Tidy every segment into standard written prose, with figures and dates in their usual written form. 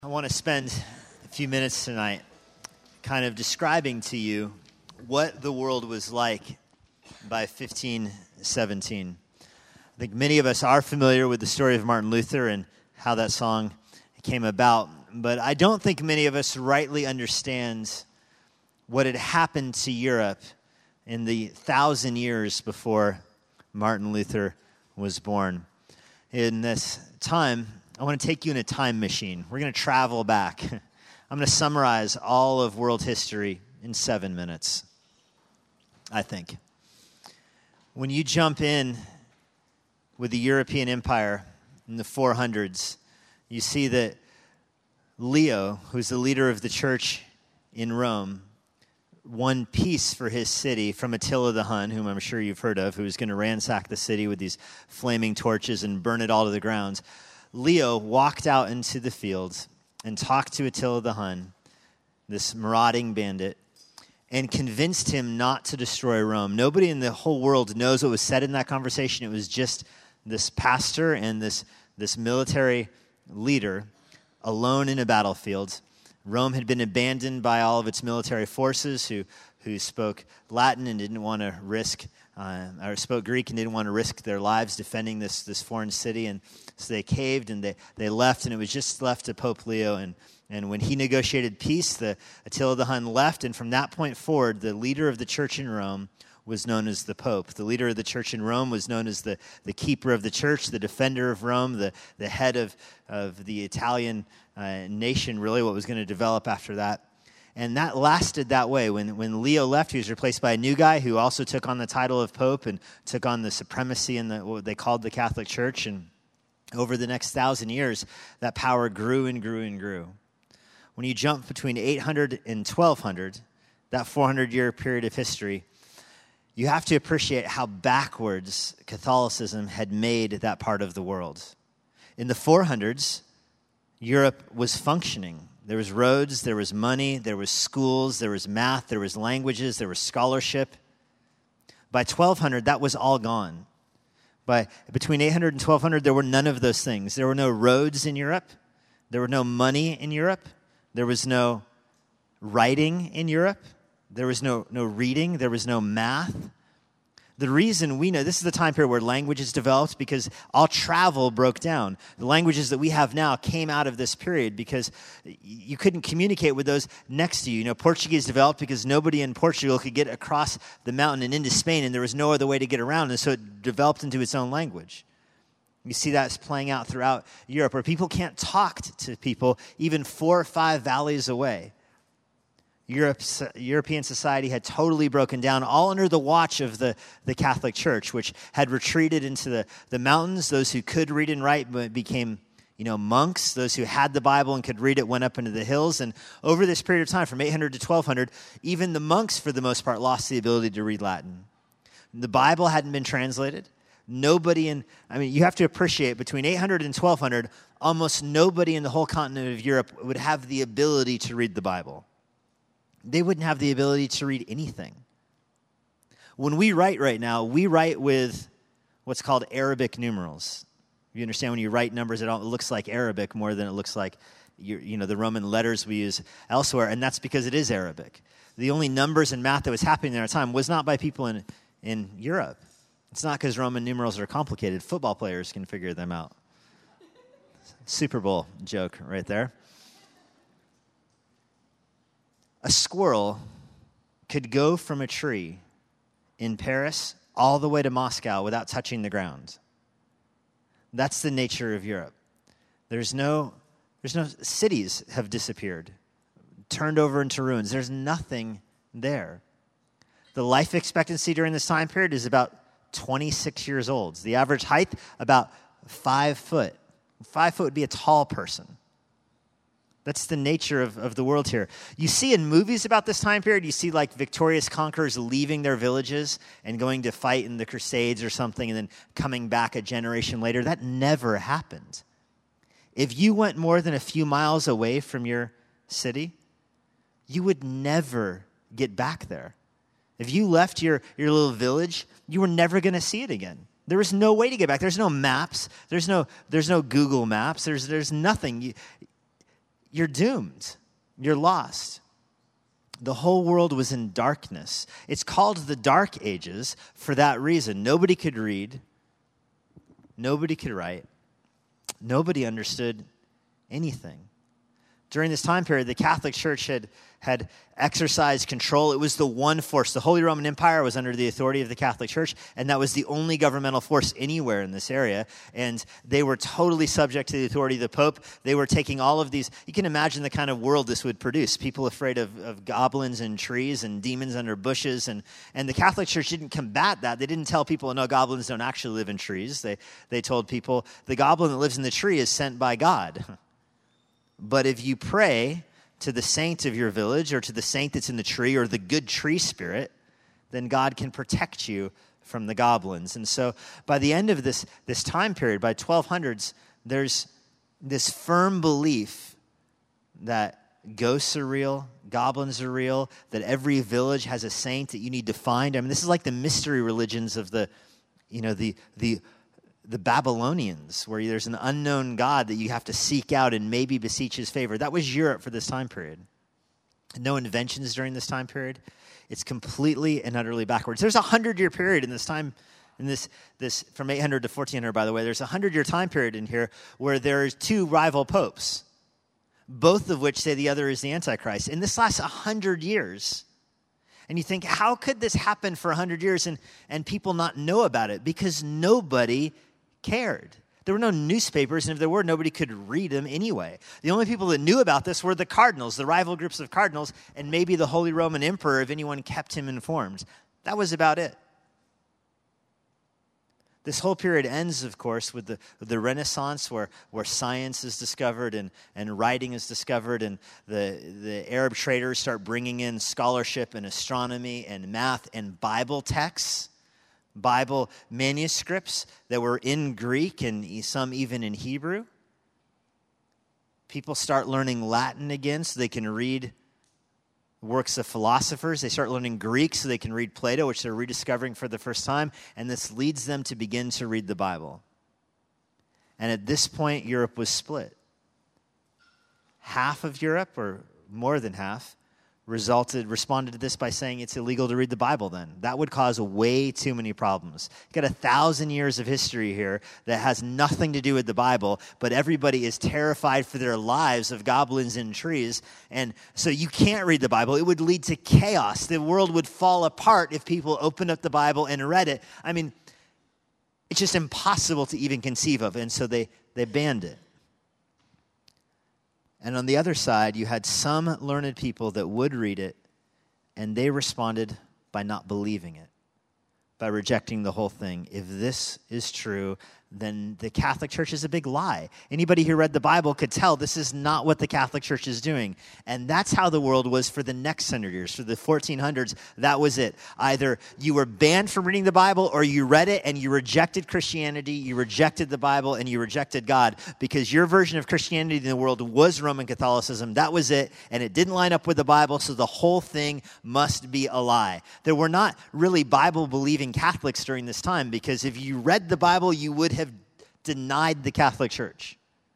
I want to spend a few minutes tonight kind of describing to you what the world was like by 1517. I think many of us are familiar with the story of Martin Luther and how that song came about, but I don't think many of us rightly understand what had happened to Europe in the 1,000 years before Martin Luther was born. In this time, I want to take you in a time machine. We're going to travel back. I'm going to summarize all of world history in 7 minutes, I think. When you jump in with the European Empire in the 400s, you see that Leo, who's the leader of the church in Rome, won peace for his city from Attila the Hun, whom I'm sure you've heard of, who was going to ransack the city with these flaming torches and burn it all to the ground. Leo walked out into the fields and talked to Attila the Hun, this marauding bandit, and convinced him not to destroy Rome. Nobody in the whole world knows what was said in that conversation. It was just this pastor and this military leader alone in a battlefield. Rome had been abandoned by all of its military forces who spoke Latin and didn't want to risk, or spoke Greek and didn't want to risk their lives defending this foreign city. And so they caved and they left, and it was just left to Pope Leo. And when he negotiated peace, Attila the Hun left, and from that point forward, the leader of the church in Rome was known as the Pope. The leader of the church in Rome was known as the keeper of the church, the defender of Rome, the head of the Italian nation, really what was going to develop after that. And that lasted that way. When Leo left, he was replaced by a new guy who also took on the title of Pope and took on the supremacy in what they called the Catholic Church. And over the next 1,000 years, that power grew and grew and grew. When you jump between 800 and 1200, that 400-year period of history, you have to appreciate how backwards Catholicism had made that part of the world. In the 400s, Europe was functioning. There was roads, there was money, there was schools, there was math, there was languages, there was scholarship. By 1200, that was all gone. Between 800 and 1200, there were none of those things. There were no roads in Europe. There were no money in Europe. There was no writing in Europe. There was no reading. There was no math. The reason we know, this is the time period where languages developed because all travel broke down. The languages that we have now came out of this period because you couldn't communicate with those next to you. You know, Portuguese developed because nobody in Portugal could get across the mountain and into Spain, and there was no other way to get around, and so it developed into its own language. You see that's playing out throughout Europe, where people can't talk to people even 4 or 5 valleys away. European society had totally broken down, all under the watch of the Catholic Church, which had retreated into the mountains. Those who could read and write became, monks. Those who had the Bible and could read it went up into the hills. And over this period of time, from 800 to 1200, even the monks, for the most part, lost the ability to read Latin. The Bible hadn't been translated. You have to appreciate, between 800 and 1200, almost nobody in the whole continent of Europe would have the ability to read the Bible. They wouldn't have the ability to read anything. When we write right now, we write with what's called Arabic numerals. You understand, when you write numbers, it looks like Arabic more than it looks like the Roman letters we use elsewhere, and that's because it is Arabic. The only numbers and math that was happening in our time was not by people in Europe. It's not because Roman numerals are complicated. Football players can figure them out. Super Bowl joke right there. A squirrel could go from a tree in Paris all the way to Moscow without touching the ground. That's the nature of Europe. There's no cities have disappeared, turned over into ruins. There's nothing there. The life expectancy during this time period is about 26 years old. The average height, about 5 foot. 5 foot would be a tall person. That's the nature of the world here. You see in movies about this time period, you see like victorious conquerors leaving their villages and going to fight in the Crusades or something and then coming back a generation later. That never happened. If you went more than a few miles away from your city, you would never get back there. If you left your little village, you were never going to see it again. There was no way to get back. There's no maps. There's no Google Maps. There's nothing. you're doomed. You're lost. The whole world was in darkness. It's called the Dark Ages for that reason. Nobody could read. Nobody could write. Nobody understood anything. During this time period, the Catholic Church had exercised control. It was the one force. The Holy Roman Empire was under the authority of the Catholic Church, and that was the only governmental force anywhere in this area. And they were totally subject to the authority of the Pope. They were taking all of these. You can imagine the kind of world this would produce. People afraid of goblins in trees and demons under bushes. And the Catholic Church didn't combat that. They didn't tell people, no, goblins don't actually live in trees. They told people, the goblin that lives in the tree is sent by God. But if you pray to the saint of your village or to the saint that's in the tree or the good tree spirit, then God can protect you from the goblins. And so by the end of this time period, by 1200s, there's this firm belief that ghosts are real, goblins are real, that every village has a saint that you need to find. I mean, this is like the mystery religions of the Babylonians, where there's an unknown God that you have to seek out and maybe beseech his favor. That was Europe for this time period. No inventions during this time period. It's completely and utterly backwards. There's a 100-year period in this time, in this from 800 to 1400, by the way. There's a 100-year time period in here where there's two rival popes, both of which say the other is the Antichrist. And this lasts 100 years. And you think, how could this happen for 100 years and people not know about it? Because nobody cared. There were no newspapers, and if there were, nobody could read them anyway. The only people that knew about this were the cardinals, the rival groups of cardinals, and maybe the Holy Roman Emperor if anyone kept him informed. That was about it. This whole period ends, of course, with the Renaissance, where science is discovered and writing is discovered, and the Arab traders start bringing in scholarship and astronomy and math and Bible texts, Bible manuscripts that were in Greek and some even in Hebrew. People start learning Latin again so they can read works of philosophers. They start learning Greek so they can read Plato, which they're rediscovering for the first time, and this leads them to begin to read the Bible. And at this point, Europe was split. Half of Europe, or more than half, responded to this by saying it's illegal to read the Bible then. That would cause way too many problems. You've got 1,000 years of history here that has nothing to do with the Bible, but everybody is terrified for their lives of goblins in trees, and so you can't read the Bible. It would lead to chaos. The world would fall apart if people opened up the Bible and read it. I mean, it's just impossible to even conceive of, and so they banned it. And on the other side, you had some learned people that would read it, and they responded by not believing it, by rejecting the whole thing. If this is true, then the Catholic Church is a big lie. Anybody who read the Bible could tell this is not what the Catholic Church is doing. And that's how the world was for the next 100 years. For the 1400s, that was it. Either you were banned from reading the Bible, or you read it and you rejected Christianity, you rejected the Bible, and you rejected God, because your version of Christianity in the world was Roman Catholicism. That was it, and it didn't line up with the Bible, so the whole thing must be a lie. There were not really Bible-believing Catholics during this time, because if you read the Bible, you would have denied the Catholic Church.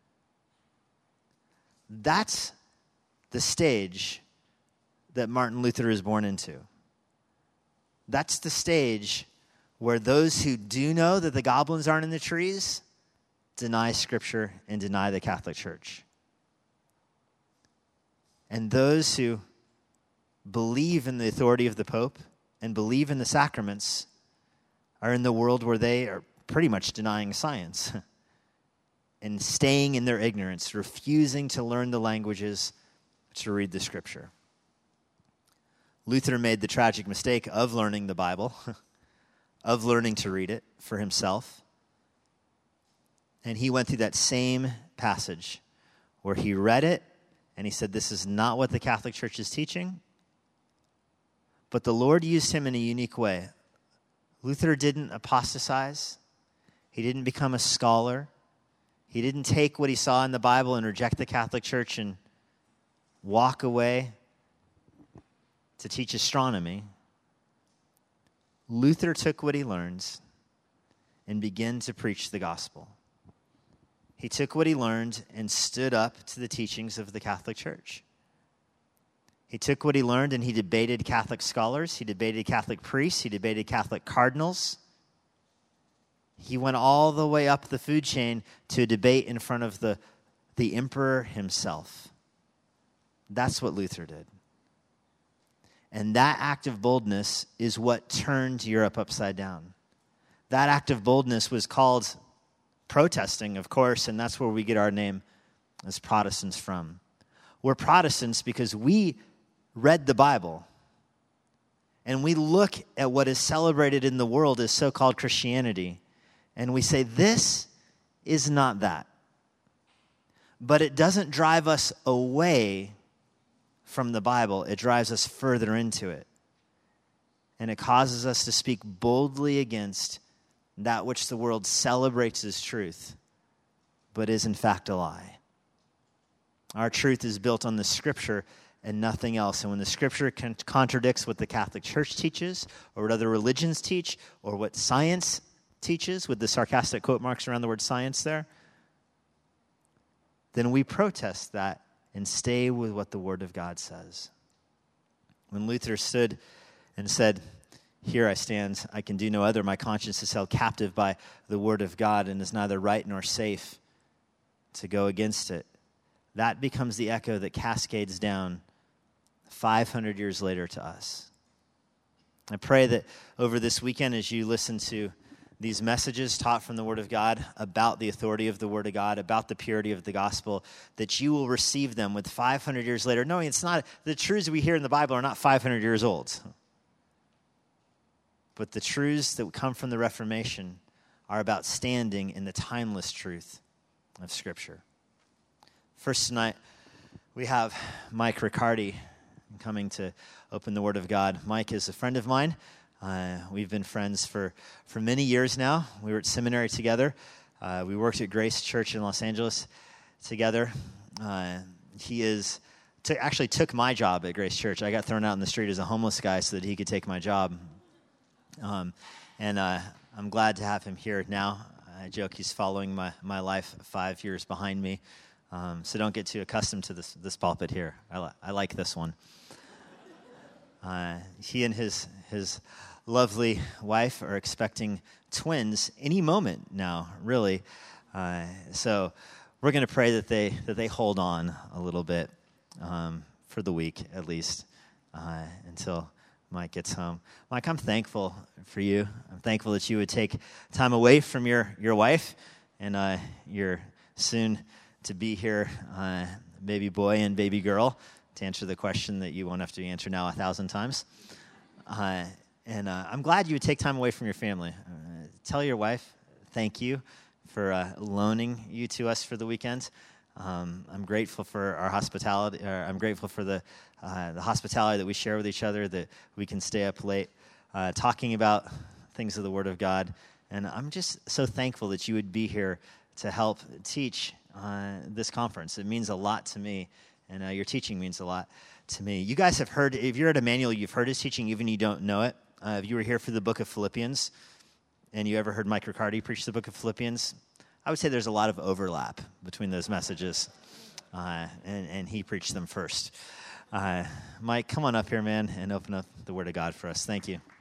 That's the stage that Martin Luther is born into. That's the stage where those who do know that the goblins aren't in the trees deny Scripture and deny the Catholic Church. And those who believe in the authority of the Pope and believe in the sacraments are in the world where they are pretty much denying science and staying in their ignorance, refusing to learn the languages, to read the Scripture. Luther made the tragic mistake of learning the Bible, of learning to read it for himself. And he went through that same passage where he read it and he said, this is not what the Catholic Church is teaching. But the Lord used him in a unique way. Luther didn't apostatize. He didn't become a scholar. He didn't take what he saw in the Bible and reject the Catholic Church and walk away to teach astronomy. Luther took what he learned and began to preach the gospel. He took what he learned and stood up to the teachings of the Catholic Church. He took what he learned and he debated Catholic scholars. He debated Catholic priests. He debated Catholic cardinals. He went all the way up the food chain to a debate in front of the emperor himself. That's what Luther did. And that act of boldness is what turned Europe upside down. That act of boldness was called protesting, of course, and that's where we get our name as Protestants from. We're Protestants because we read the Bible, and we look at what is celebrated in the world as so-called Christianity, and we say, this is not that. But it doesn't drive us away from the Bible. It drives us further into it. And it causes us to speak boldly against that which the world celebrates as truth, but is in fact a lie. Our truth is built on the Scripture and nothing else. And when the Scripture contradicts what the Catholic Church teaches, or what other religions teach, or what science teaches, with the sarcastic quote marks around the word science there, then we protest that and stay with what the Word of God says. When Luther stood and said, "Here I stand, I can do no other. My conscience is held captive by the Word of God and is neither right nor safe to go against it," that becomes the echo that cascades down 500 years later to us. I pray that over this weekend, as you listen to these messages taught from the Word of God about the authority of the Word of God, about the purity of the gospel, that you will receive them with 500 years later, knowing it's not, the truths we hear in the Bible are not 500 years old. But the truths that come from the Reformation are about standing in the timeless truth of Scripture. First tonight, we have Mike Riccardi coming to open the Word of God. Mike is a friend of mine. We've been friends for many years now. We were at seminary together. We worked at Grace Church in Los Angeles together. He actually took my job at Grace Church. I got thrown out in the street as a homeless guy so that he could take my job. I'm glad to have him here now. I joke he's following my life 5 years behind me. So don't get too accustomed to this pulpit here. I like this one. He and his lovely wife are expecting twins any moment now, really. So we're going to pray that they hold on a little bit for the week at least until Mike gets home. Mike, I'm thankful for you. I'm thankful that you would take time away from your wife and your soon to be here baby boy and baby girl to answer the question that you won't have to answer now 1,000 times. And I'm glad you would take time away from your family. Tell your wife thank you for loaning you to us for the weekend. I'm grateful for our hospitality. I'm grateful for the hospitality that we share with each other, that we can stay up late talking about things of the Word of God. And I'm just so thankful that you would be here to help teach this conference. It means a lot to me, and your teaching means a lot to me. You guys have heard, if you're at Emmanuel, you've heard his teaching, even if you don't know it. If you were here for the book of Philippians, and you ever heard Mike Riccardi preach the book of Philippians, I would say there's a lot of overlap between those messages, and he preached them first. Mike, come on up here, man, and open up the Word of God for us. Thank you.